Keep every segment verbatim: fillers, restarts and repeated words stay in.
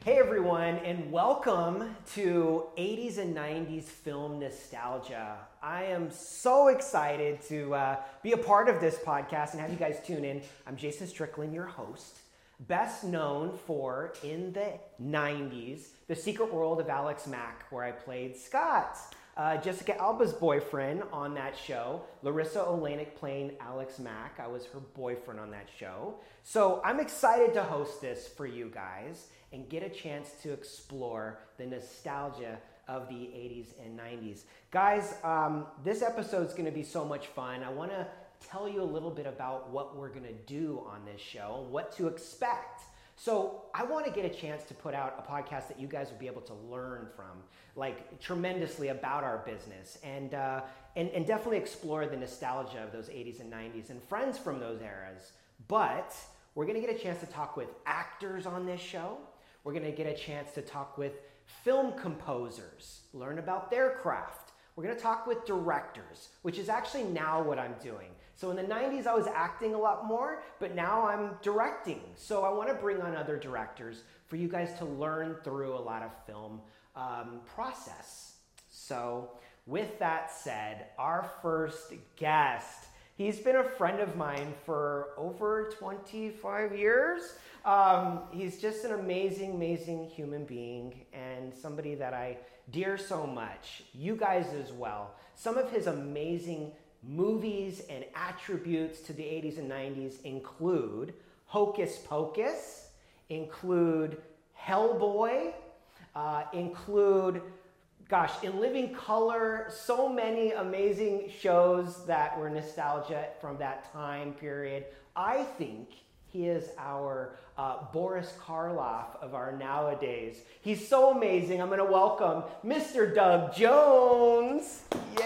Hey everyone, and welcome to eighties and nineties film nostalgia. I am so excited to uh, be a part of this podcast and have you guys tune in. I'm Jason Strickland, your host, best known for in the nineties, The Secret World of Alex Mack, where I played Scott, uh, Jessica Alba's boyfriend on that show. Larissa Oleynik playing Alex Mack. I was her boyfriend on that show. So I'm excited to host this for you guys and get a chance to explore the nostalgia of the eighties and nineties. Guys, um, this episode is going to be so much fun. I want to tell you a little bit about what we're going to do on this show, what to expect. So I want to get a chance to put out a podcast that you guys will be able to learn from, like tremendously about our business, and uh, and, and definitely explore the nostalgia of those eighties and nineties and friends from those eras. But we're going to get a chance to talk with actors on this show. We're going to get a chance to talk with film composers, learn about their craft. We're going to talk with directors, which is actually now what I'm doing. So in the nineties, I was acting a lot more, but now I'm directing. So I want to bring on other directors for you guys to learn through a lot of film um, process. So with that said, our first guest, he's been a friend of mine for over twenty-five years. Um, he's just an amazing, amazing human being and somebody that I dear so much. You guys as well. Some of his amazing movies and attributes to the eighties and nineties include Hocus Pocus, include Hellboy, uh, include, gosh, In Living Color, so many amazing shows that were nostalgia from that time period. I think he is our uh, Boris Karloff of our nowadays. He's so amazing. I'm going to welcome Mister Doug Jones.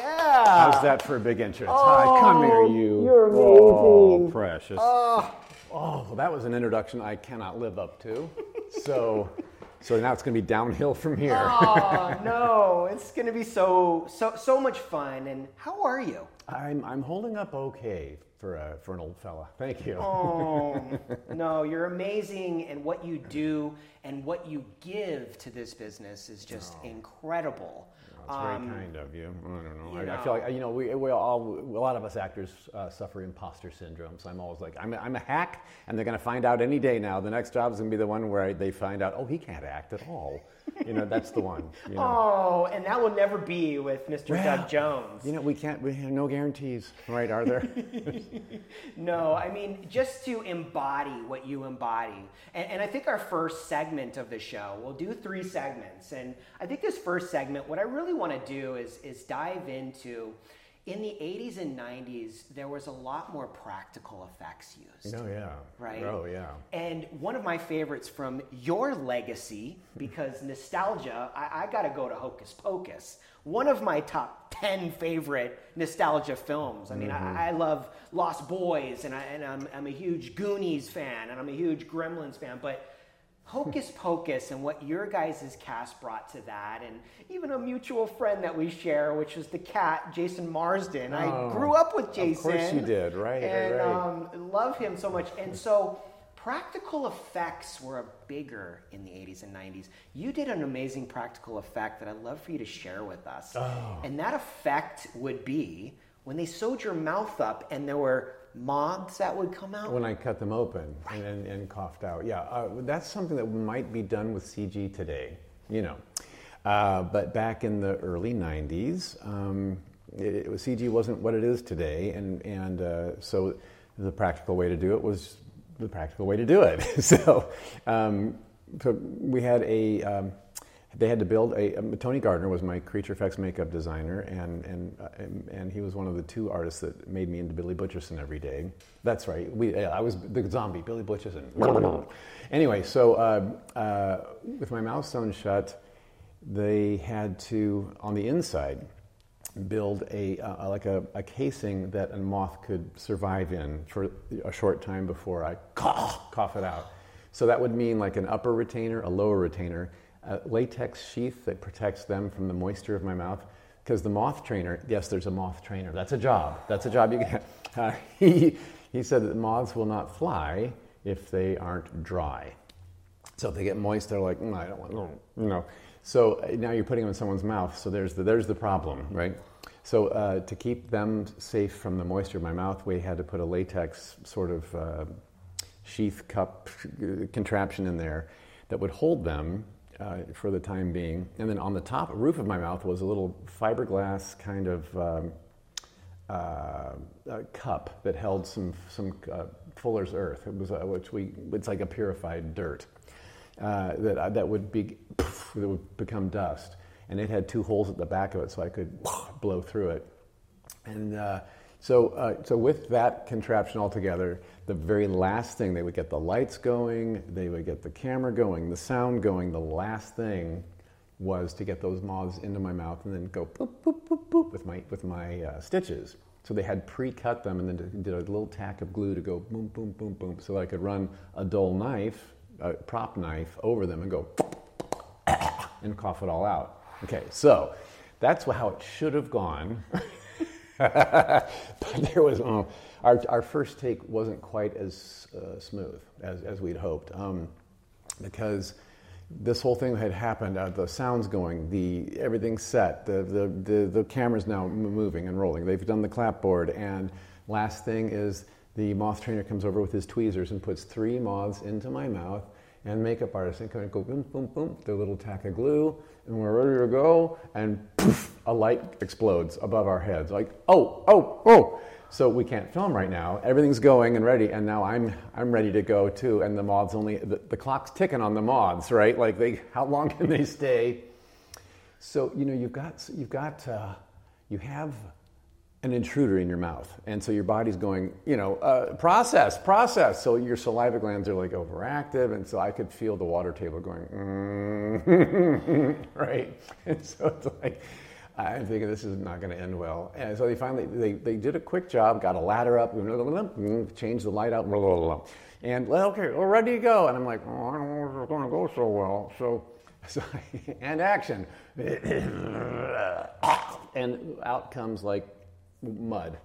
Yeah. How's that for a big entrance? Oh, Hi, come here, you. You're amazing. Oh, precious. Oh. Oh, well, that was an introduction I cannot live up to. So, so now it's going to be downhill from here. Oh no, it's going to be so so so much fun. And how are you? I'm I'm holding up okay for a, for an old fella. Thank you. Oh, no, you're amazing, and what you do and what you give to this business is just oh. incredible. That's um, very kind of you. I don't know. You I, know. I feel like, you know, we, we all, a lot of us actors uh, suffer imposter syndrome. So I'm always like, I'm a, I'm a hack, and they're going to find out any day now. The next job is going to be the one where they find out, oh, he can't act at all. You know, that's the one. You know? Oh, and that will never be with Mister Well, Doug Jones. You know, we can't, we have no guarantees, right, are there? No, I mean, just to embody what you embody. And, and I think our first segment of the show, we'll do three segments. And I think this first segment, what I really want to do is, is dive into, in the eighties and nineties, there was a lot more practical effects used. Oh, yeah. Right? Oh, yeah. And one of my favorites from your legacy, because nostalgia, I, I got to go to Hocus Pocus. One of my top ten favorite nostalgia films. I mean, mm-hmm. I, I love Lost Boys, and, I, and I'm, I'm a huge Goonies fan, and I'm a huge Gremlins fan, but Hocus Pocus and what your guys' cast brought to that, and even a mutual friend that we share, which was the cat, Jason Marsden. Oh, I grew up with Jason. Of course you did, right, and, right, right. Um, love him so much. And so practical effects were bigger in the eighties and nineties. You did an amazing practical effect that I'd love for you to share with us. Oh. And that effect would be when they sewed your mouth up and there were moths that would come out? When I cut them open Right. and, and, and coughed out. Yeah, uh, that's something that might be done with C G today, you know. Uh, but back in the early nineties, um, it, it, C G wasn't what it is today. And, and uh, so the practical way to do it was the practical way to do it. so, um, so we had a... Um, They had to build a, um, Tony Gardner was my creature effects makeup designer, and and, uh, and and he was one of the two artists that made me into Billy Butcherson every day. That's right. We yeah, I was the zombie, Billy Butcherson. Anyway, so uh, uh, with my mouth sewn shut, they had to, on the inside, build a uh, like a, a casing that a moth could survive in for a short time before I cough, cough it out. So that would mean like an upper retainer, a lower retainer, a latex sheath that protects them from the moisture of my mouth. Because the moth trainer, yes, there's a moth trainer. That's a job. That's a job you can. Uh, he he said that moths will not fly if they aren't dry. So if they get moist, they're like, mm, I don't want, no, you know. So uh, now you're putting them in someone's mouth. So there's the, there's the problem, right? So uh, to keep them safe from the moisture in my mouth, we had to put a latex sort of uh, sheath cup contraption in there that would hold them uh, for the time being. And then on the top roof of my mouth was a little fiberglass kind of um, uh, a cup that held some some uh, Fuller's Earth. It was uh, which we it's like a purified dirt uh, that uh, that would be that would become dust. And it had two holes at the back of it, so I could blow through it. And uh, so, uh, so with that contraption all together, the very last thing, they would get the lights going, they would get the camera going, the sound going. The last thing was to get those moths into my mouth and then go boop, boop, boop, boop with my with my uh, stitches. So they had pre-cut them and then did a little tack of glue to go boom, boom, boom, boom, so I could run a dull knife, a prop knife, over them and go and cough it all out. Okay, so that's how it should have gone. But there was, oh, our, our first take wasn't quite as uh, smooth as, as we'd hoped, um, because this whole thing had happened, uh, the sound's going, the everything's set, the, the, the, the camera's now moving and rolling. They've done the clapboard, and last thing is the moth trainer comes over with his tweezers and puts three moths into my mouth, and makeup artists and kind of go boom, boom, boom, their little tack of glue, and we're ready to go, and poof, a light explodes above our heads, like, oh, oh, oh. So we can't film right now. Everything's going and ready, and now I'm I'm ready to go too. And the moths only the, the clock's ticking on the moths, right? Like they, how long can they stay? So you know you've got you've got uh, you have an intruder in your mouth, and so your body's going, you know, uh, process, process. So your saliva glands are like overactive, and so I could feel the water table going, mm, right? And so it's like, I'm thinking this is not going to end well. And so they finally, they, they did a quick job, got a ladder up, changed the light out, and okay, we're ready to go. And I'm like, oh, I don't know if it's going to go so well. So, so and action, and out comes like mud,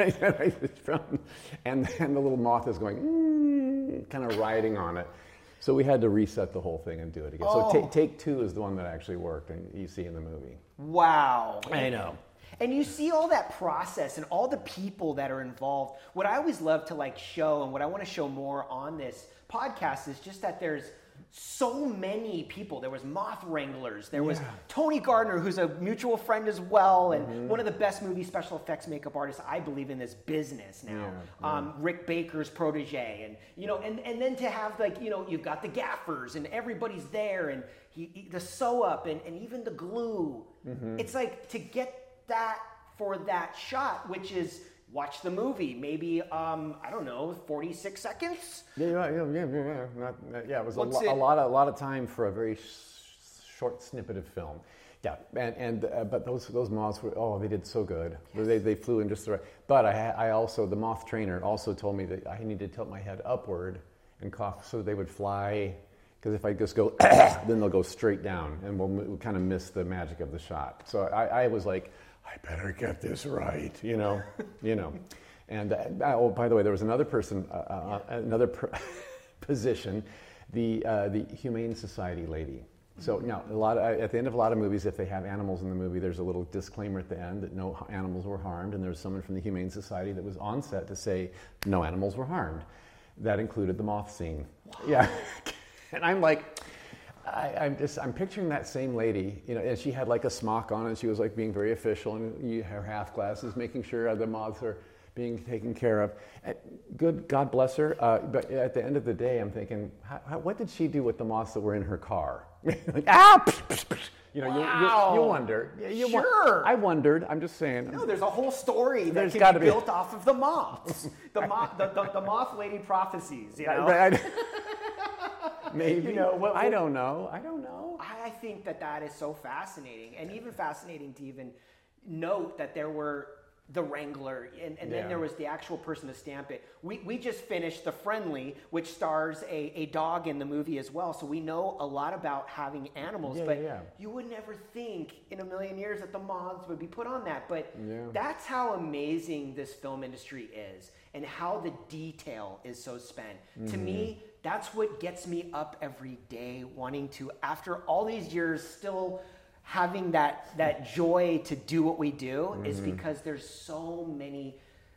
and then the little moth is going, mm, kind of riding on it. So we had to reset the whole thing and do it again. Oh. So t- take two is the one that actually worked, and you see in the movie. Wow. I know. And you see all that process and all the people that are involved. What I always love to like show, and what I want to show more on this podcast, is just that there's so many people. There was moth wranglers. There was yeah. Tony Gardner, who's a mutual friend as well, and mm-hmm. one of the best movie special effects makeup artists, I believe, in this business now. Yeah, yeah. Um, Rick Baker's protege, and you know, and, and then to have like you know, you've got the gaffers, and everybody's there, and he, he, the sew up, and, and even the glue. Mm-hmm. It's like to get that for that shot, which is. Watch the movie, maybe, um, I don't know, forty-six seconds? Yeah, yeah, yeah, yeah, yeah. Not, yeah it was a, lo- it? a lot of a lot of time for a very sh- short snippet of film. Yeah, and, and uh, but those those moths were, oh, they did so good. Yes. They they flew in just the right. But I I also, the moth trainer also told me that I needed to tilt my head upward and cough so they would fly, because if I just go, then they'll go straight down, and we'll, we'll kind of miss the magic of the shot. So I, I was like, I better get this right, you know, you know. And uh, oh, by the way, there was another person, uh, uh, another per- position, the uh, the Humane Society lady. So now, a lot of, at the end of a lot of movies, if they have animals in the movie, there's a little disclaimer at the end that no animals were harmed, and there's someone from the Humane Society that was on set to say no animals were harmed. That included the moth scene. Wow. Yeah, and I'm like. I, I'm just, I'm picturing that same lady, you know, and she had like a smock on and she was like being very official, and you, her half glasses, making sure the moths are being taken care of. And good, God bless her. Uh, but at the end of the day, I'm thinking, how, how, what did she do with the moths that were in her car? Like, ah, psh, psh, psh. You know, wow. you, you, you wonder. You sure. Wa- I wondered. I'm just saying. No, there's a whole story that there's can gotta be be built off of the moths. The, mo- the, the, the moth lady prophecies, you know? Right. Maybe. You know, what, what, I don't know. I don't know. I think that that is so fascinating, and even fascinating to even note that there were the wrangler, and, and yeah. then there was the actual person to stamp it. We we just finished The Friendly, which stars a, a dog in the movie as well, so we know a lot about having animals, yeah, but yeah. you would never think in a million years that the moths would be put on that. But yeah. that's how amazing this film industry is, and how the detail is so spent. Mm-hmm. To me, that's what gets me up every day, wanting to, after all these years, still having that that joy to do what we do, mm-hmm. is because there's so many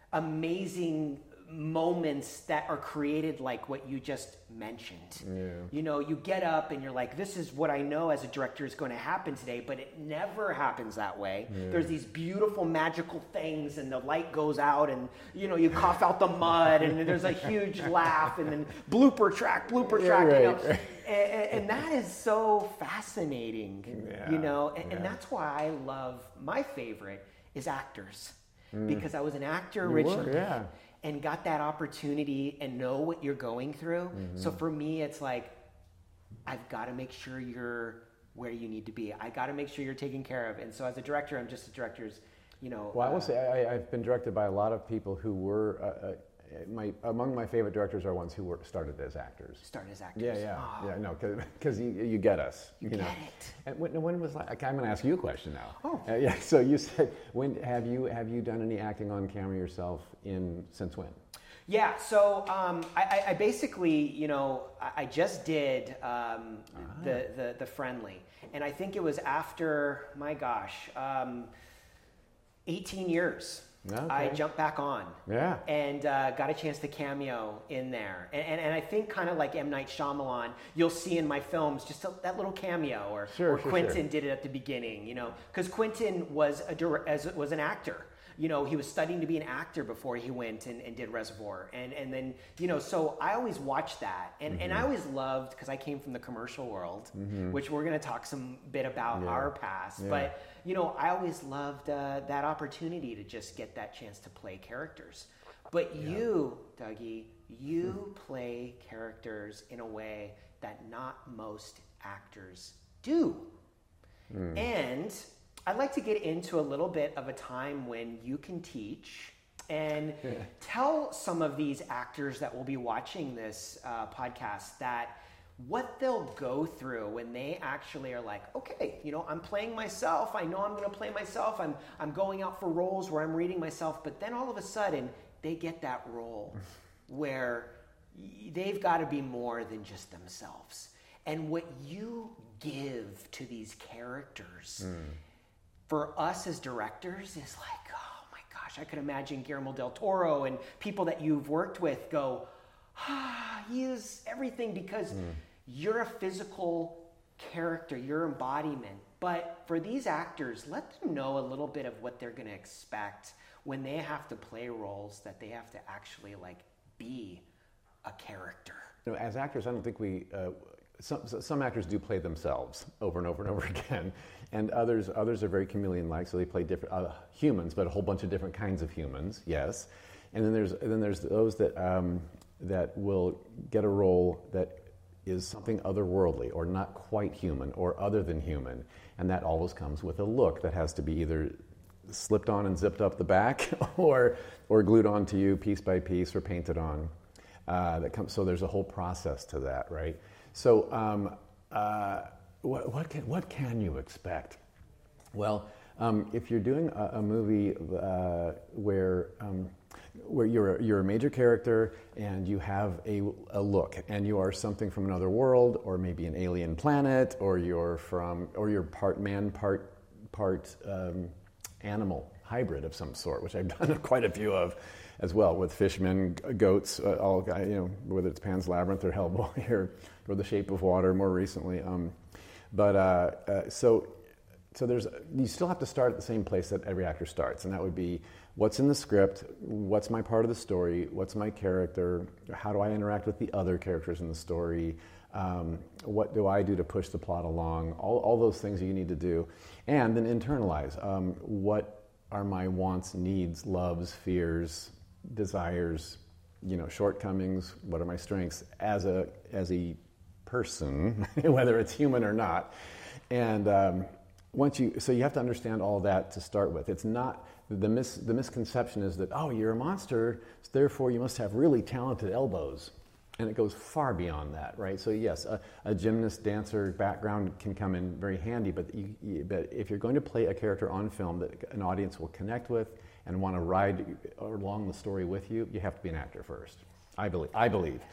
amazing moments that are created like what you just mentioned. Yeah. You know, you get up and you're like, this is what I know as a director is going to happen today, but it never happens that way. Yeah. There's these beautiful magical things and the light goes out and, you know, you cough out the mud and there's a huge laugh and then blooper track, blooper track, right, you know. Right. And, and that is so fascinating, yeah. you know, and, yeah. and that's why I love, my favorite is actors, mm. because I was an actor you originally. Were, yeah. and got that opportunity and know what you're going through. Mm-hmm. So for me, it's like, I've got to make sure you're where you need to be. I got to make sure you're taken care of. And so as a director, I'm just a director's, you know. Well, uh, I will say I, I've been directed by a lot of people who were, uh, uh, my among my favorite directors are ones who were started as actors. Started as actors. Yeah, yeah, oh. yeah. No, because you, you get us. You, you get know. it. And when, when was like? I'm going to ask you a question now. Oh. Uh, yeah. So you said, when have you have you done any acting on camera yourself? In since when? Yeah, so um, I, I basically, you know, I just did um, ah. the, the the Friendly, and I think it was after, my gosh, um, eighteen years. Okay. I jumped back on, yeah, and uh, got a chance to cameo in there, and and, and I think kind of like M. Night Shyamalan, you'll see in my films just a, that little cameo, or, sure, or sure, Quentin sure. did it at the beginning, you know, because Quentin was a as was an actor. You know, he was studying to be an actor before he went and, and did Reservoir. And and then, you know, so I always watched that. And, mm-hmm. and I always loved, because I came from the commercial world, mm-hmm. which we're going to talk some bit about yeah. our past. Yeah. But, you know, I always loved uh, that opportunity to just get that chance to play characters. But yeah. you, Dougie, you mm-hmm. play characters in a way that not most actors do. Mm. And I'd like to get into a little bit of a time when you can teach and yeah. tell some of these actors that will be watching this uh, podcast that what they'll go through when they actually are like, okay, you know, I'm playing myself. I know I'm going to play myself. I'm I'm going out for roles where I'm reading myself. But then all of a sudden, they get that role where they've got to be more than just themselves. And what you give to these characters... Mm. for us as directors is like, oh my gosh, I could imagine Guillermo del Toro and people that you've worked with go, ah, he is everything because mm. you're a physical character, your embodiment. But for these actors, let them know a little bit of what they're going to expect when they have to play roles that they have to actually like be a character. You know, as actors, I don't think we... Uh, Some, some actors do play themselves over and over and over again, and others others are very chameleon-like, so they play different uh, humans, but a whole bunch of different kinds of humans. Yes, and then there's and then there's those that um, that will get a role that is something otherworldly or not quite human or other than human, and that always comes with a look that has to be either slipped on and zipped up the back, or or glued onto you piece by piece or painted on. Uh, that comes. So there's a whole process to that, right? So, um, uh, what, what, can, what can you expect? Well, um, if you're doing a, a movie uh, where um, where you're a, you're a major character and you have a, a look, and you are something from another world, or maybe an alien planet, or you're from, or you're part man, part part um, animal, hybrid of some sort, which I've done quite a few of. As well, with fishmen, goats, uh, all, you know, whether it's Pan's Labyrinth or Hellboy or, or The Shape of Water more recently. Um, but uh, uh, so, so there's you still have to start at the same place that every actor starts, and that would be what's in the script, what's my part of the story, what's my character, how do I interact with the other characters in the story, um, what do I do to push the plot along, all, all those things you need to do, and then internalize um, what are my wants, needs, loves, fears, desires, you know, shortcomings, what are my strengths as a as a person, whether it's human or not. And um, once you, so you have to understand all that to start with. It's not, the mis, the misconception is that, oh, you're a monster, so therefore you must have really talented elbows. And it goes far beyond that, right? So yes, a, a gymnast, dancer background can come in very handy, but, you, you, but if you're going to play a character on film that an audience will connect with and want to ride along the story with you, you have to be an actor first. I believe. I believe.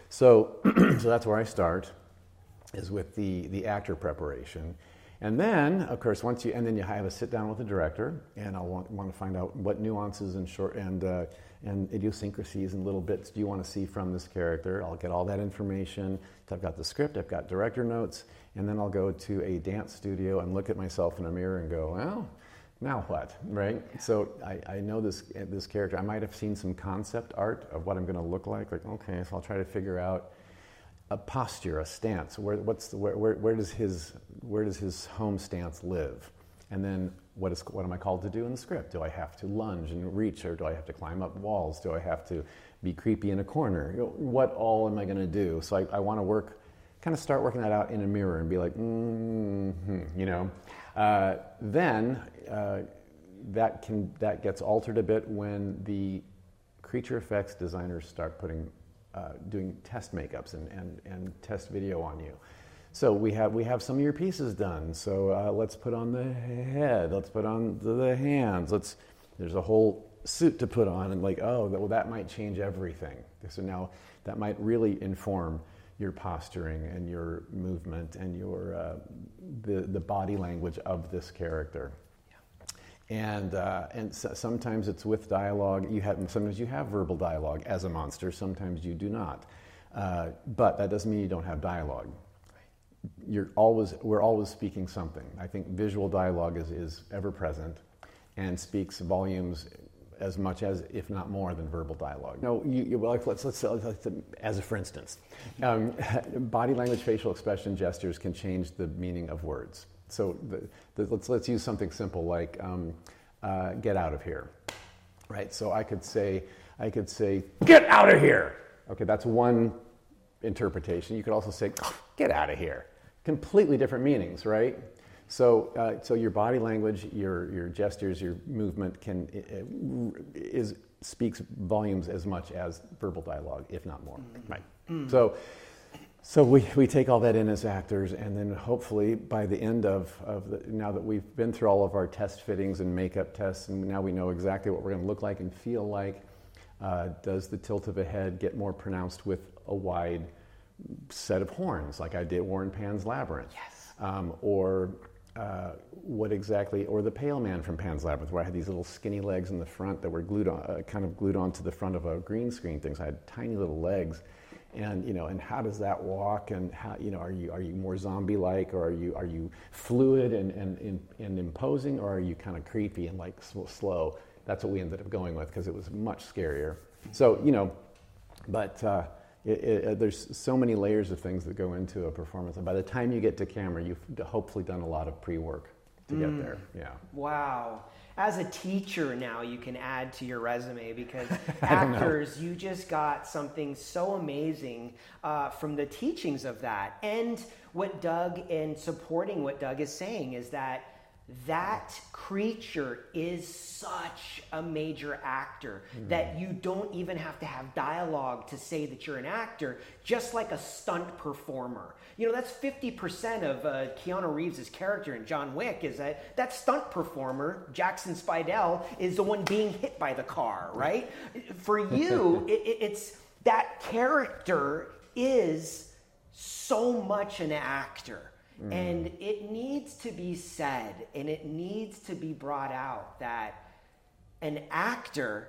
So, so that's where I start, is with the, the actor preparation. And then, of course, once you, and then you have a sit down with the director, and I'll want, want to find out what nuances and short, and, uh, and idiosyncrasies and little bits do you want to see from this character. I'll get all that information. So I've got the script, I've got director notes, and then I'll go to a dance studio and look at myself in a mirror and go, well, now what, right? Yeah. So I, I know this this character. I might have seen some concept art of what I'm going to look like. Like, okay, so I'll try to figure out a posture, a stance. Where what's the, where, where where does his where does his home stance live? And then what is what am I called to do in the script? Do I have to lunge and reach, or do I have to climb up walls? Do I have to be creepy in a corner? You know, what all am I going to do? So I, I want to work, kind of start working that out in a mirror and be like, mm-hmm, you know. Uh, then uh, that can that gets altered a bit when the creature effects designers start putting uh, doing test makeups and, and, and test video on you. So we have we have some of your pieces done. So uh, let's put on the head. Let's put on the, the hands. Let's there's a whole suit to put on, and like, oh, well, that might change everything. So now that might really inform your posturing and your movement and your uh, the the body language of this character. Yeah. And uh, and so sometimes it's with dialogue. You have sometimes you have verbal dialogue as a monster. Sometimes you do not. Uh, but that doesn't mean you don't have dialogue. You're always we're always speaking something. I think visual dialogue is is ever present and speaks volumes as much as, if not more, than verbal dialogue. No, you, you, well, let's, let's, let's, as a for instance, um, body language, facial expression, gestures can change the meaning of words. So the, the, let's let's use something simple like um, uh, "get out of here," right? So I could say I could say "get out of here." Okay, that's one interpretation. You could also say "get out of here." Completely different meanings, right? So, uh, so your body language, your your gestures, your movement can is speaks volumes as much as verbal dialogue, if not more. Mm-hmm. Right. Mm-hmm. So, so we, we take all that in as actors, and then hopefully by the end of of the, now that we've been through all of our test fittings and makeup tests, and now we know exactly what we're going to look like and feel like. Uh, does the tilt of a head get more pronounced with a wide set of horns, like I did Warren Pan's Labyrinth? Yes. Um, or Uh, what exactly, or the Pale Man from Pan's Labyrinth, where I had these little skinny legs in the front that were glued on, uh, kind of glued onto the front of a green screen thing. So I had tiny little legs, and you know, and how does that walk? And how, you know, are you are you more zombie-like, or are you are you fluid and and, and, and imposing, or are you kind of creepy and like slow? That's what we ended up going with because it was much scarier. So you know, but. Uh, It, it, there's so many layers of things that go into a performance, and by the time you get to camera, you've hopefully done a lot of pre-work to mm. get there. Yeah. Wow. As a teacher now, you can add to your resume because actors, you just got something so amazing uh, from the teachings of that. And what Doug, and supporting what Doug is saying, is that that creature is such a major actor mm. that you don't even have to have dialogue to say that you're an actor, just like a stunt performer. You know, that's fifty percent of uh, Keanu Reeves' character in John Wick, is that that stunt performer, Jackson Spidell, is the one being hit by the car, right? For you, it, it, it's that character is so much an actor. Mm. And it needs to be said, and it needs to be brought out that an actor,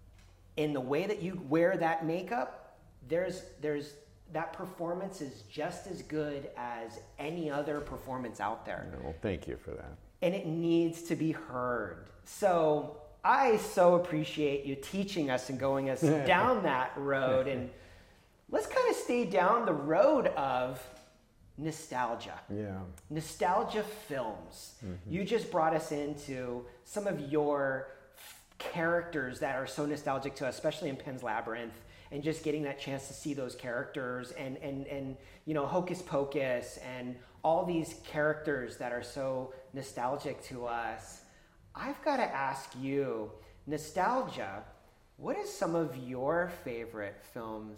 in the way that you wear that makeup, there's there's that performance is just as good as any other performance out there. Well, thank you for that. And it needs to be heard. So I so appreciate you teaching us and going us down that road. And let's kind of stay down the road of nostalgia. Yeah. Nostalgia films. Mm-hmm. You just brought us into some of your f- characters that are so nostalgic to us, especially in Pan's Labyrinth, and just getting that chance to see those characters and, and, and you know, Hocus Pocus and all these characters that are so nostalgic to us. I've got to ask you, nostalgia, what is some of your favorite films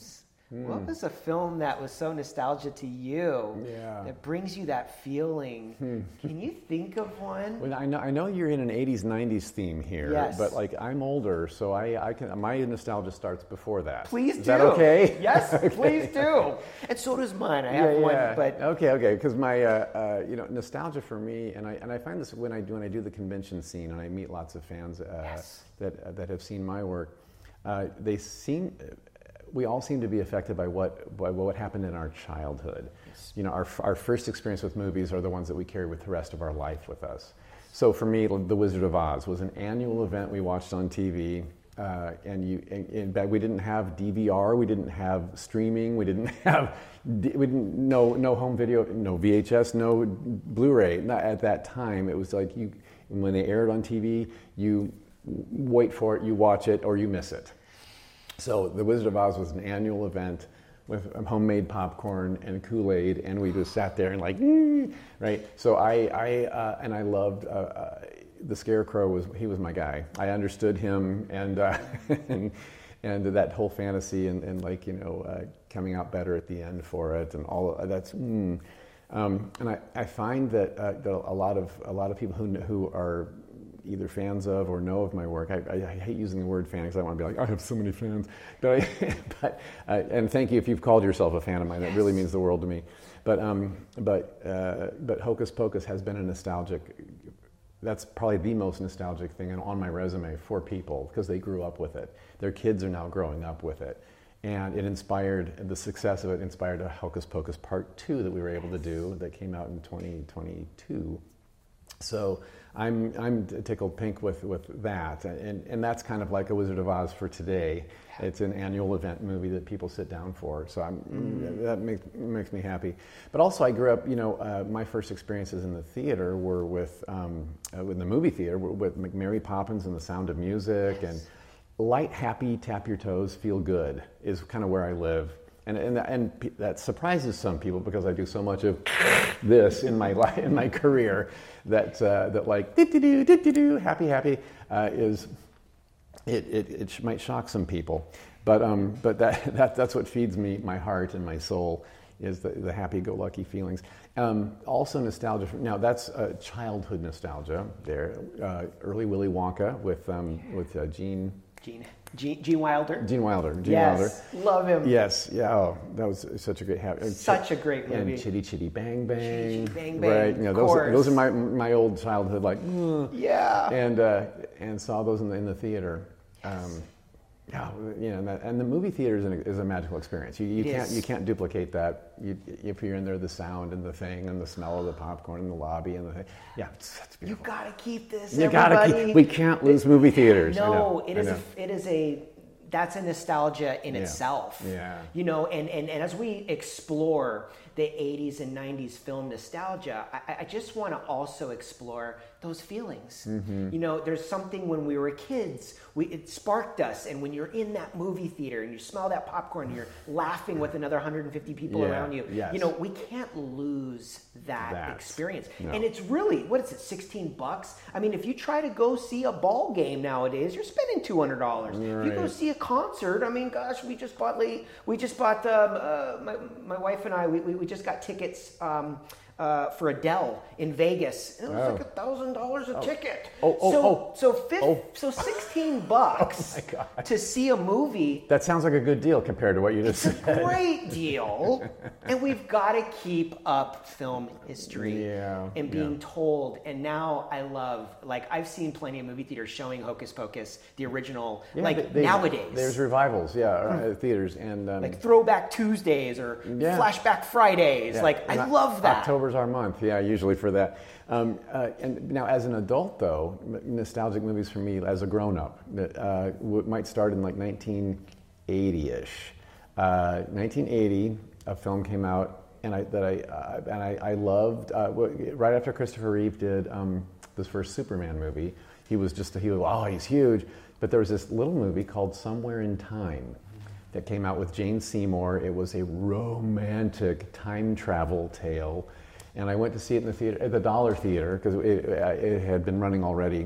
Mm. What was a film that was so nostalgic to you? Yeah. That brings you that feeling? Hmm. Can you think of one? Well, I know I know you're in an eighties, nineties theme here, Yes. but like I'm older, so I, I can my nostalgia starts before that. Please Is do. that okay? Yes, Okay. please do. And so does mine. I Yeah, have one, yeah. but okay, okay. Because my, uh, uh, you know, nostalgia for me, and I and I find this when I do when I do the convention scene and I meet lots of fans uh, Yes. that uh, that have seen my work, uh, they seem. We all seem to be affected by what by what happened in our childhood. Yes. You know, our our first experience with movies are the ones that we carry with the rest of our life with us. So for me, The Wizard of Oz was an annual event we watched on T V. Uh, and you, and, and back, we didn't have D V R, we didn't have streaming, we didn't have, we didn't no no home video, no V H S, no Blu-ray. Not at that time. It was like you, when they aired on T V, you wait for it, you watch it, or you miss it. So The Wizard of Oz was an annual event with homemade popcorn and Kool-Aid, and we just sat there and like, mm, right? So I, I uh, and I loved. Uh, uh, The Scarecrow was he was my guy. I understood him and uh, and, and that whole fantasy and, and like you know uh, coming out better at the end for it and all of, that's mm. um, and I, I find that, uh, that a lot of a lot of people who who are either fans of or know of my work. I, I, I hate using the word fan because I want to be like I have so many fans, but I, but uh, and thank you if you've called yourself a fan of mine. That really means the world to me. But um, but uh, but Hocus Pocus has been a nostalgic. That's probably the most nostalgic thing on my resume for people because they grew up with it. Their kids are now growing up with it. And it inspired, the success of it inspired a Hocus Pocus Part two that we were able to do that came out in twenty twenty-two. So I'm I'm tickled pink with, with that. And, and that's kind of like a Wizard of Oz for today. It's an annual event movie that people sit down for. So I'm, mm. that makes, makes me happy. But also I grew up, you know, uh, my first experiences in the theater were with, um, uh, in the movie theater, with Mary Poppins and The Sound of Music. Yes. And light, happy, tap your toes, feel good is kind of where I live. And, and, and that surprises some people because I do so much of this in my life, in my career that, uh, that like, doo-doo-doo, doo-doo-doo, happy, happy uh, is... It, it, it sh- might shock some people, but um, but that, that that's what feeds me, my heart and my soul, is the, the happy-go-lucky feelings. Um, also nostalgia. For, now that's uh, childhood nostalgia. There, uh, early Willy Wonka with um, with uh, Gene. Gene. Gene. Gene Wilder. Gene Wilder. Gene yes, Wilder. Love him. Yes, yeah. Oh, that was such a great happy. Such a great movie. And Chitty Chitty Bang Bang. Chitty Chitty Bang Bang. Right. You know, those are, those are my my old childhood like. Mm. Yeah. And uh, and saw those in the in the theater. Um, yeah, you know, and, that, and the movie theater is, an, is a magical experience. You, you can't is. you can't duplicate that. You, if you're in there, the sound and the thing and the smell of the popcorn in the lobby and the thing. Yeah, it's, it's beautiful. You gotta keep this. You everybody. gotta keep. We can't lose movie theaters. No, I know, it is. I A, know. it is a. That's a nostalgia in Yeah. itself. Yeah. You know, and, and, and as we explore the eighties and nineties film nostalgia, I, I just want to also explore those feelings. Mm-hmm. You know, there's something when we were kids, we, it sparked us. And when you're in that movie theater and you smell that popcorn and you're laughing with another one hundred fifty people Yeah. around you, Yes. you know, we can't lose that That's- experience. no. And it's really, what is it, sixteen bucks? I mean, if you try to go see a ball game nowadays, you're spending two hundred dollars. If you go Right. see a concert, I mean, gosh, we just bought late, we just bought, um, uh, my, my wife and I, we, we, we just got tickets um, uh, for Adele in Vegas. And it was Oh. like a thousand dollars a ticket. Oh, oh, so, oh. So, fif- Oh. so sixteen bucks Oh, my God. to see a movie. That sounds like a good deal compared to what you just said. Great deal. And we've got to keep up film history Yeah, and being yeah. told. And now I love, like, I've seen plenty of movie theaters showing Hocus Pocus, the original, Yeah, like they- they- nowadays. There's revivals, yeah, uh, theaters and um, like Throwback Tuesdays or Yeah. Flashback Fridays. yeah. Like, And I O- love that. October's our month, yeah, usually for that. Um, uh, and now, as an adult, though, m- nostalgic movies for me as a grown-up that uh, w- might start in like nineteen eighty-ish. Uh, nineteen eighty, a film came out, and I that I uh, and I, I loved uh, w- right after Christopher Reeve did um, this first Superman movie. He was just he was oh he's huge, but there was this little movie called Somewhere in Time that came out with Jane Seymour. It was a romantic time travel tale. And I went to see it in the theater, at the Dollar Theater, because it, it had been running already.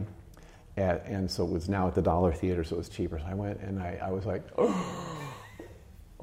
At, and so it was now at the Dollar Theater, so it was cheaper. So I went and I, I was like, oh,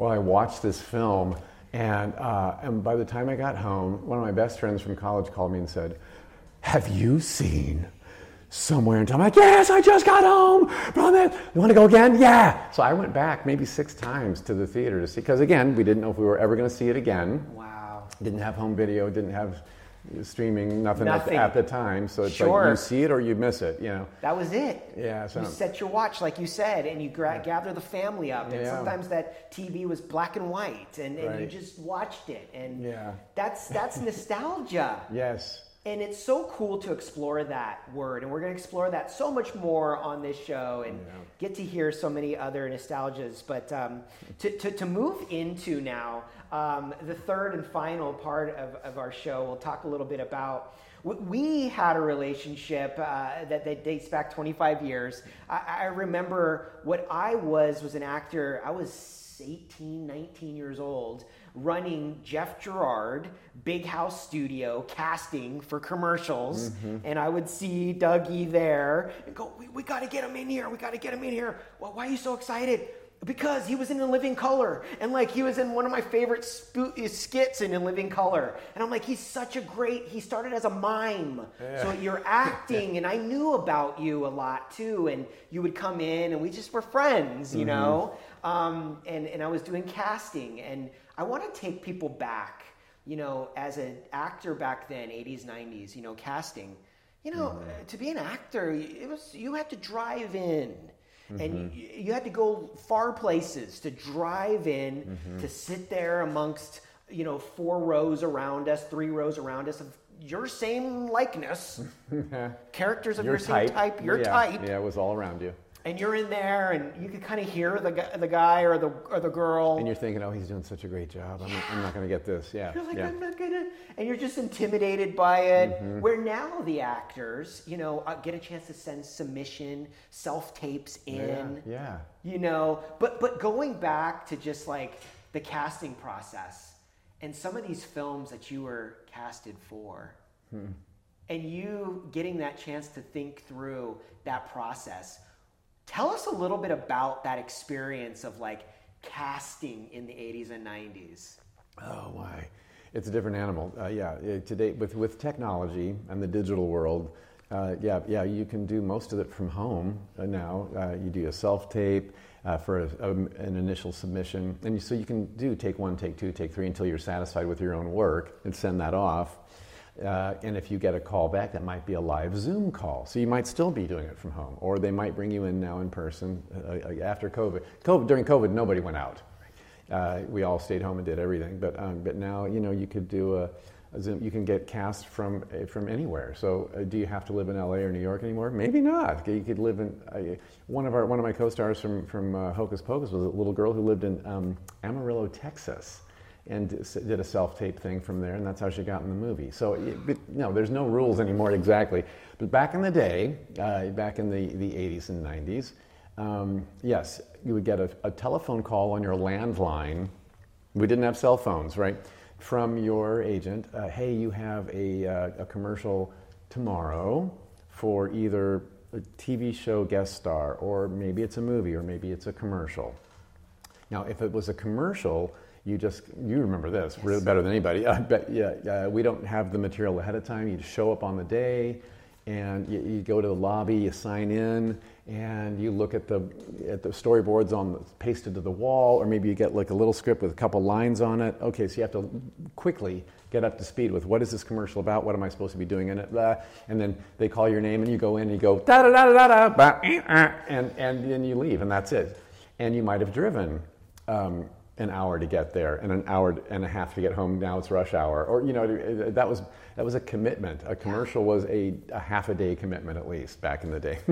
Well, I watched this film, and uh, and by the time I got home, one of my best friends from college called me and said, "Have you seen Somewhere in Time?" I'm like, "Yes, I just got home from it. You want to go again?" Yeah. So I went back maybe six times to the theater to see, because again, we didn't know if we were ever going to see it again. Wow. Didn't have home video, didn't have streaming, nothing, nothing. At, the, at the time. So it's sure. like you see it or you miss it, you know. That was it. Yeah. So you set your watch, like you said, and you gra- gather the family up. And yeah. sometimes that T V was black and white, and, and right. you just watched it. And yeah. that's that's nostalgia. Yes. And it's so cool to explore that word, and we're going to explore that so much more on this show and yeah. get to hear so many other nostalgias. But um, to, to, to move into now, um, the third and final part of, of our show, we'll talk a little bit about, we had a relationship uh, that, that dates back twenty-five years. I, I remember what I was, was an actor. I was eighteen, nineteen years old, running Jeff Gerard Big House Studio casting for commercials. Mm-hmm. And I would see Dougie there and go, we, we got to get him in here. We got to get him in here. Well, why are you so excited? Because he was in In Living Color. And like he was in one of my favorite sp- skits in In Living Color. And I'm like, he's such a great, he started as a mime. Yeah. So you're acting, and I knew about you a lot too. And you would come in and we just were friends, you mm-hmm. know? Um, and, and I was doing casting, and I want to take people back, you know, as an actor back then, eighties, nineties, you know, casting, you know, mm-hmm. to be an actor, it was, you had to drive in, mm-hmm. and you, you had to go far places to drive in, mm-hmm. to sit there amongst, you know, four rows around us, three rows around us of your same likeness, characters of your, your same type, type your yeah. type. Yeah, it was all around you. And you're in there, and you can kind of hear the guy, the guy or the or the girl. And you're thinking, oh, he's doing such a great job. I'm not, I'm not going to get this. Yeah. You're like, yeah. I'm not going to. And you're just intimidated by it. Mm-hmm. Where now the actors, you know, get a chance to send submission, self-tapes in. Yeah. yeah. You know, but but going back to just like the casting process and some of these films that you were casted for, hmm. and you getting that chance to think through that process. Tell us a little bit about that experience of like casting in the eighties and nineties. Oh, why? It's a different animal. Uh, yeah, today with, with technology and the digital world, uh, yeah, yeah, you can do most of it from home uh, now. Uh, you do a self-tape uh, for a, a, an initial submission, and you, so you can do take one, take two, take three until you're satisfied with your own work and send that off. Uh, and if you get a call back, that might be a live Zoom call. So you might still be doing it from home, or they might bring you in now in person uh, after COVID. COVID. During COVID, nobody went out. Uh, we all stayed home and did everything. But um, but now, you know, you could do a, a Zoom. You can get cast from uh, from anywhere. So uh, do you have to live in L A or New York anymore? Maybe not. You could live in uh, one of our one of my co-stars from from uh, Hocus Pocus was a little girl who lived in um, Amarillo, Texas, and did a self-tape thing from there, and that's how she got in the movie. So, but, no, there's no rules anymore exactly. But back in the day, uh, back in the, the eighties and nineties, um, yes, you would get a, a telephone call on your landline. We didn't have cell phones, right? From your agent, uh, hey, you have a, uh, a commercial tomorrow for either a T V show guest star, or maybe it's a movie, or maybe it's a commercial. Now, if it was a commercial, You just, you remember this yes. really better than anybody. Uh, but yeah, uh, we don't have the material ahead of time. You just show up on the day, and you, you go to the lobby, you sign in, and you look at the at the storyboards on the, pasted to the wall, or maybe you get like a little script with a couple lines on it. Okay, so you have to quickly get up to speed with what is this commercial about? What am I supposed to be doing in it? Blah. And then they call your name, and you go in, and you go da da da da da da, and and then you leave, and that's it. And you might have driven Um, an hour to get there and an hour and a half to get home. Now it's rush hour, or you know, that was that was a commitment. A commercial was a, a half a day commitment at least back in the day.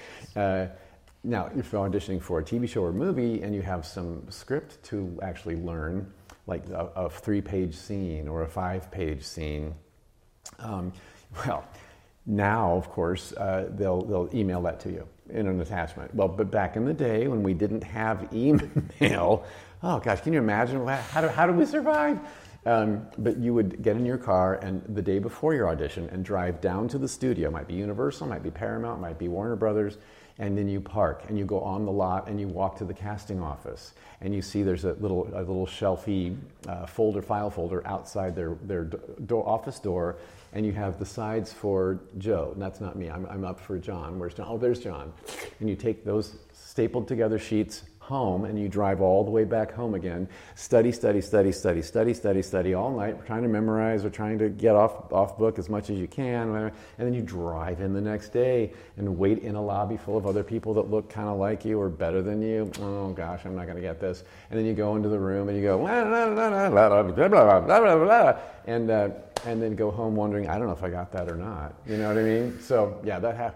uh, now, if you're auditioning for a T V show or movie and you have some script to actually learn, like a, a three-page scene or a five-page scene, um, well, now of course uh, they'll they'll email that to you in an attachment. Well, but back in the day when we didn't have email. Oh gosh, can you imagine how do, how do we survive? Um, but you would get in your car and the day before your audition and drive down to the studio. It might be Universal, might be Paramount, might be Warner Brothers, and then you park and you go on the lot and you walk to the casting office and you see there's a little a little shelfy uh, folder, file folder outside their their door, office door, and you have the sides for Joe. And that's not me. I'm I'm up for John. Where's John? Oh, there's John. And you take those stapled together sheets home and you drive all the way back home again, study, study, study, study, study, study, study all night, trying to memorize or trying to get off off book as much as you can, and then you drive in the next day and wait in a lobby full of other people that look kind of like you or better than you. Oh gosh, I'm not going to get this. And then you go into the room and you go, blah, blah, blah, blah, blah, blah, blah, blah, blah, blah, and uh, and then go home wondering, I don't know if I got that or not. You know what I mean? So yeah, that happened.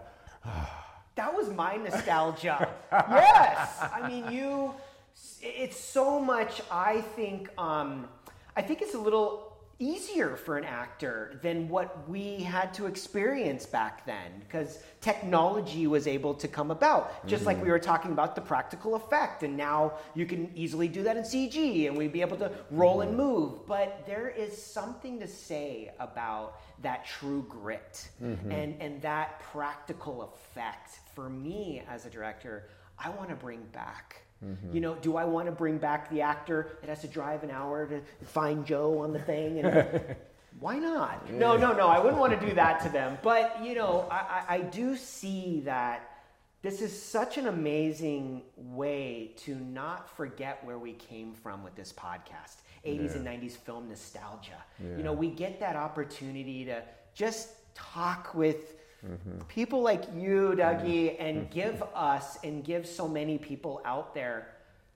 That was my nostalgia. Yes. I mean, you, it's so much, I think, um, I think it's a little easier for an actor than what we had to experience back then, because technology was able to come about. Just mm-hmm. like we were talking about the practical effect, and now you can easily do that in C G, and we'd be able to roll mm-hmm. and move. But there is something to say about that true grit mm-hmm. and, and that practical effect. For me as a director, I want to bring back. Mm-hmm. You know, do I want to bring back the actor that has to drive an hour to find Joe on the thing? And why not? No, no, no. I wouldn't want to do that to them. But, you know, I, I do see that this is such an amazing way to not forget where we came from with this podcast. eighties yeah. and nineties film nostalgia. Yeah. You know, we get that opportunity to just talk with mm-hmm. people like you, Dougie, and mm-hmm. give us and give so many people out there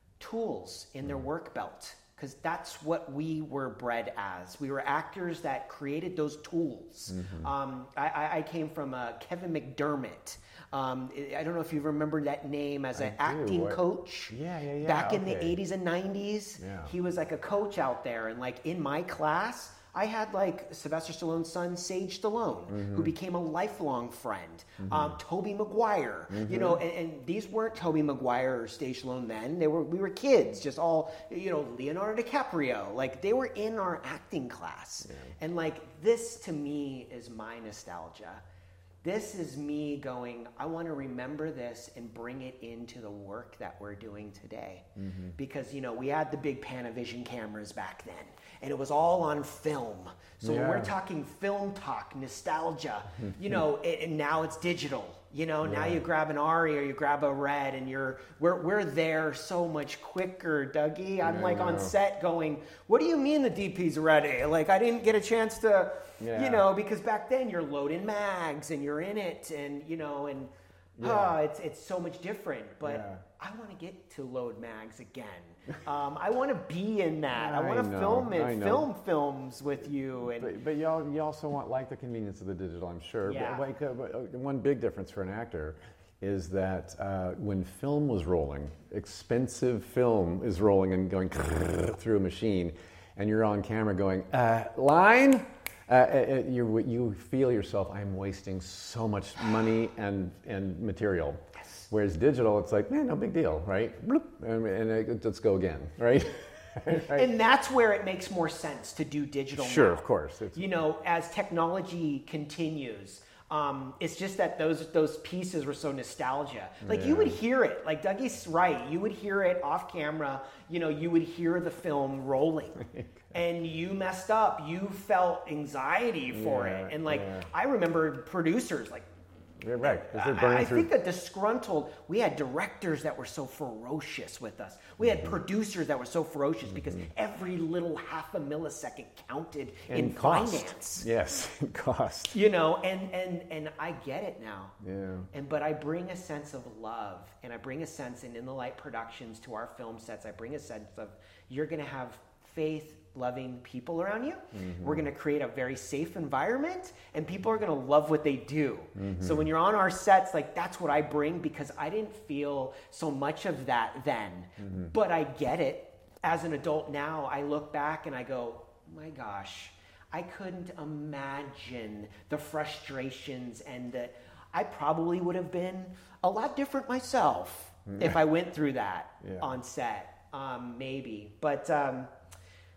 tools in their work belt, because that's what we were bred as. We were actors that created those tools. Mm-hmm. Um, I, I came from uh, Kevin McDermott. Um, I don't know if you remember that name as an I acting what? coach. Yeah, yeah, yeah. Back okay. in the eighties and nineties, yeah. he was like a coach out there, and like in my class, I had like Sylvester Stallone's son, Sage Stallone, mm-hmm. who became a lifelong friend. Mm-hmm. Um, Tobey Maguire, mm-hmm. you know, and, and these weren't Tobey Maguire or Sage Stallone then. They were we were kids, just all, you know, Leonardo DiCaprio. Like they were in our acting class, yeah. and like this to me is my nostalgia. This is me going, I want to remember this and bring it into the work that we're doing today. Mm-hmm. Because, you know, we had the big Panavision cameras back then, and it was all on film. So yeah. when we're talking film talk, nostalgia, you know, it, and now it's digital. You know, yeah. now you grab an Ari or you grab a Red, and you're we're we're there so much quicker, Dougie. I'm yeah, like on set going, what do you mean the D P's ready? Like I didn't get a chance to, yeah. you know, because back then you're loading mags and you're in it, and you know, and yeah. uh, it's it's so much different. But yeah. I want to get to load mags again. Um, I want to be in that. I, I want to film it, film films with you. And but, but you you also want like the convenience of the digital, I'm sure. Yeah. But like, uh, one big difference for an actor is that uh, when film was rolling, expensive film is rolling and going through a machine, and you're on camera going, uh, line? Uh, you, you feel yourself, I'm wasting so much money and, and material. Yes. Whereas digital, it's like, man, no big deal, right? Bloop, and, and it, let's go again, right? Right? And that's where it makes more sense to do digital Sure, now. Of course. It's, you know, as technology continues, um, it's just that those those pieces were so nostalgia. Like yeah. you would hear it, like Dougie's right, you would hear it off camera, you know, you would hear the film rolling. And you messed up, you felt anxiety for yeah, it. And like, yeah. I remember producers like, You're right. I, I think that disgruntled, we had directors that were so ferocious with us. We had mm-hmm. producers that were so ferocious mm-hmm. because every little half a millisecond counted and in cost. finance. Yes, cost. You know, and, and, and I get it now. Yeah. And but I bring a sense of love, and I bring a sense in In the Light Productions to our film sets, I bring a sense of you're going to have faith loving people around you. Mm-hmm. We're going to create a very safe environment, and people are going to love what they do. Mm-hmm. So when you're on our sets, like that's what I bring, because I didn't feel so much of that then. Mm-hmm. But I get it. As an adult now, I look back and I go, oh my gosh, I couldn't imagine the frustrations, and that I probably would have been a lot different myself if I went through that yeah. on set, um, maybe. But um,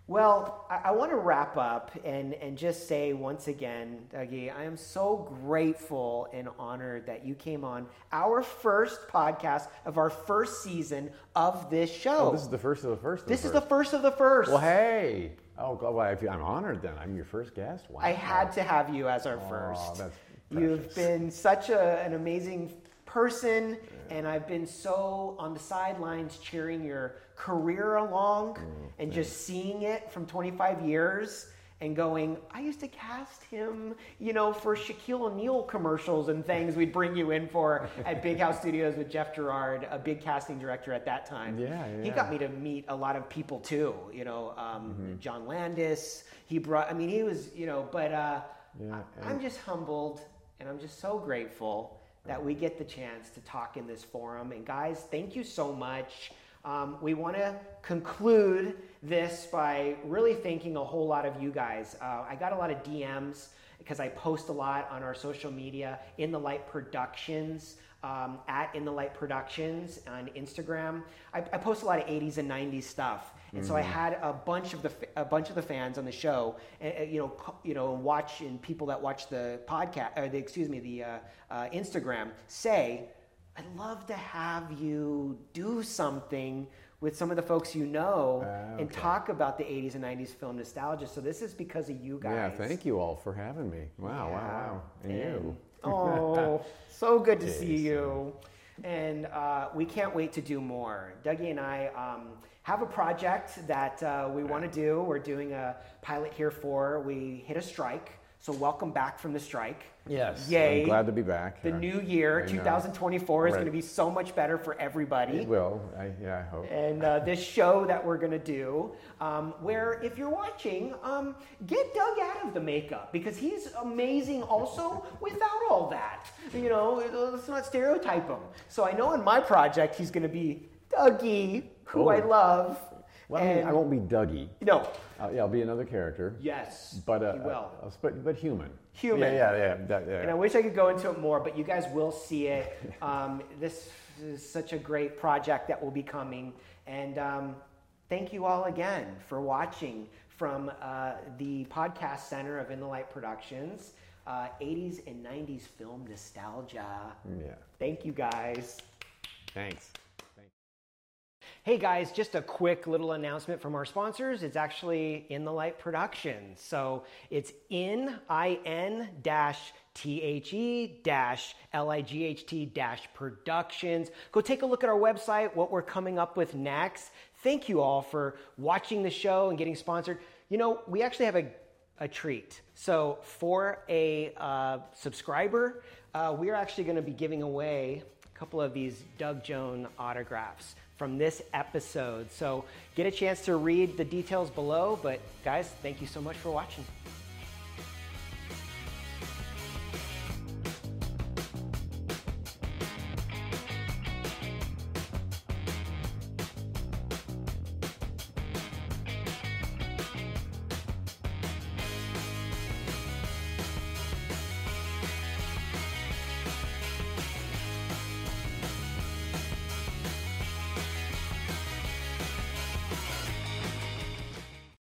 Well, I, I want to wrap up and, and just say once again, Dougie, I am so grateful and honored that you came on our first podcast of our first season of this show. Oh, this is the first of the first of This the is first. the first of the first. Well, hey. Oh, God, well, I feel- I'm honored then. I'm your first guest. Wow. I had to have you as our Oh, first. that's You've precious. been such a, an amazing person, and I've been so on the sidelines cheering your career along and just seeing it from twenty-five years and going, I used to cast him, you know, for Shaquille O'Neal commercials and things we'd bring you in for at Big House Studios with Jeff Gerard, a big casting director at that time. Yeah, He yeah. got me to meet a lot of people too, you know, um, John Landis. He brought, I mean, he was, you know, but uh, Yeah, I, I'm just humbled and I'm just so grateful that we get the chance to talk in this forum. And guys, thank you so much. Um, we want to conclude this by really thanking a whole lot of you guys. Uh, I got a lot of D Ms because I post a lot on our social media, In the Light Productions, um, at In the Light Productions on Instagram. I, I post a lot of eighties and nineties stuff. And so I had a bunch of the a bunch of the fans on the show, and you know, co- you know, watch and people that watch the podcast, or the excuse me, the uh, uh, Instagram say, "I'd love to have you do something with some of the folks you know Ah, and okay. talk about the eighties and nineties film nostalgia." So this is because of you guys. Yeah, thank you all for having me. Wow, wow, wow. And, you. Oh, so good to see Jason. you. And uh, we can't wait to do more. Dougie and I um, have a project that uh, we want to do. We're doing a pilot here for. We hit a strike. So welcome back from the strike. Yes. Yay. I'm glad to be back. The Yeah. new year, I know. twenty twenty-four, is Right. going to be so much better for everybody. It will. I, yeah, I hope. And uh, this show that we're going to do, um, where if you're watching, um, get Doug out of the makeup because he's amazing also without all that. You know, let's not stereotype him. So I know in my project he's going to be Dougie, who Oh. I love. Well, I, mean, and, I won't be Dougie. No, Uh, yeah, I'll be another character. yes, But, uh, he will. uh, but, but human. Human. Yeah, yeah, yeah. that- yeah. And I wish I could go into it more, but you guys will see it. Um, this is such a great project that will be coming. And um, thank you all again for watching from uh, the podcast center of In the Light Productions, uh, eighties and nineties film nostalgia. Yeah. Thank you guys. Thanks. Hey guys, just a quick little announcement from our sponsors. It's actually In the Light Productions. So it's in, I-N dash T-H-E dash L-I-G-H-T dash Productions. Go take a look at our website, what we're coming up with next. Thank you all for watching the show and getting sponsored. You know, we actually have a, a treat. So for a uh, subscriber, uh, we're actually going to be giving away a couple of these Doug Jones autographs from this episode. So get a chance to read the details below. But guys, thank you so much for watching.